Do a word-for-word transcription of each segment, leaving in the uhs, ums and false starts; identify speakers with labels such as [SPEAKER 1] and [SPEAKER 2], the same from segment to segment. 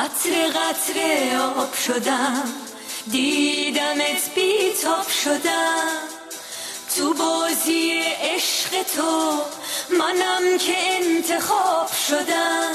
[SPEAKER 1] قطره قطره آب شدم، دیدمت بیتاب شدم. تو بازی عشق تو منم که انتخاب شدم.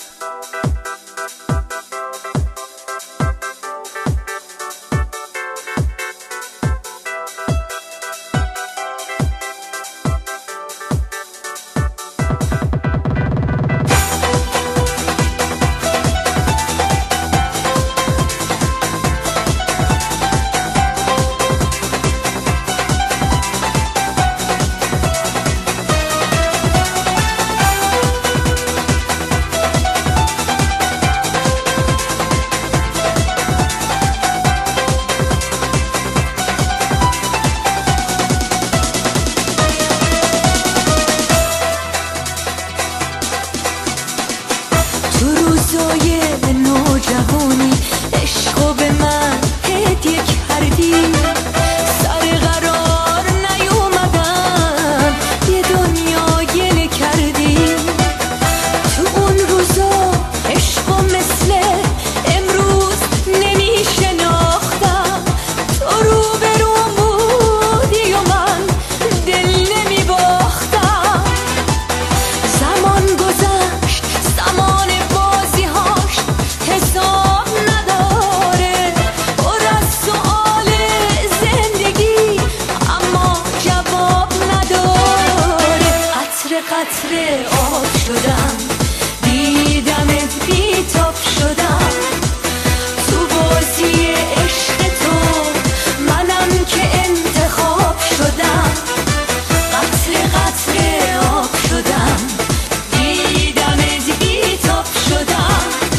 [SPEAKER 1] روزای نوجوانی عشقو به من هدیه کردی، سر قرار نیومدم یه دنیا گله کردی. تو اون روزا عشقو مثل امروز نمیشناختم، تو رو به روم بودی و من دل نمیباختم. زمان گذشت، زمان حساب نداره، پر از سؤال زندگی اما جواب نداره. قطره قطره آب شدم، دیدمت بیتاب شدم. تو بازی عشق تو منم که انتخاب شدم. قطره قطره آب شدم، دیدمت بیتاب شدم.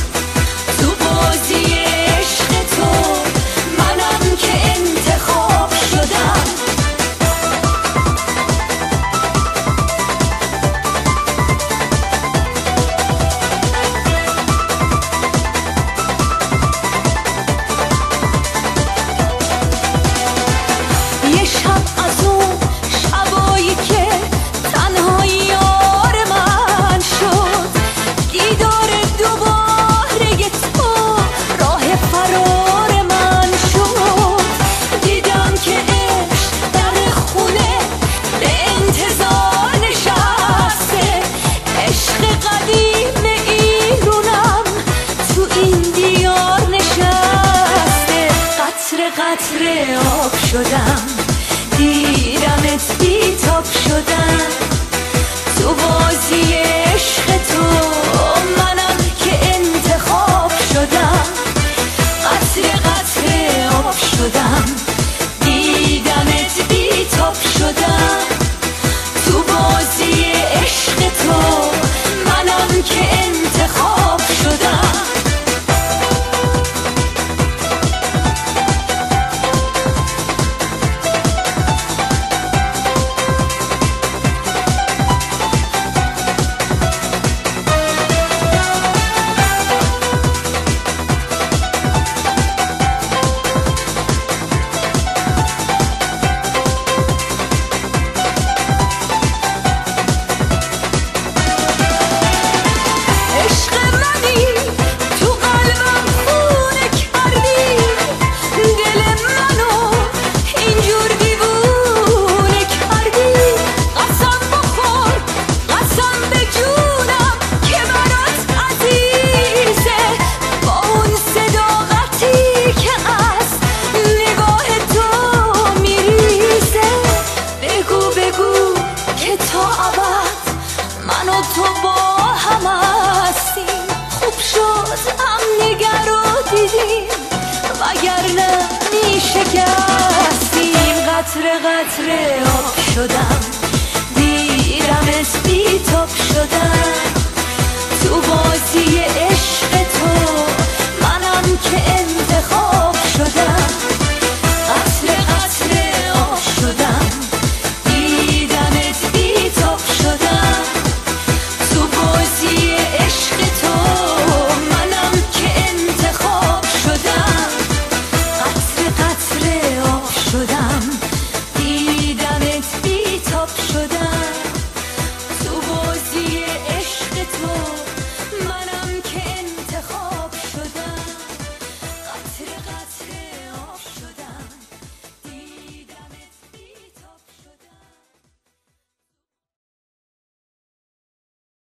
[SPEAKER 1] قطره آب شدم، دیدمت بیتاب شدم. تو بازی عشق تو منم که انتخاب شدم. قطره قطره آب شدم، دیدمت بیتاب شدم. تو بازی عشق تو منم که انتخاب شدم. من و تو با هم هستیم، خوب شد هم نگر رو دیدیم وگرنه میشکستیم. قطره قطره آب شدم، دیدمت بیتاب شدم. تو بازی عشق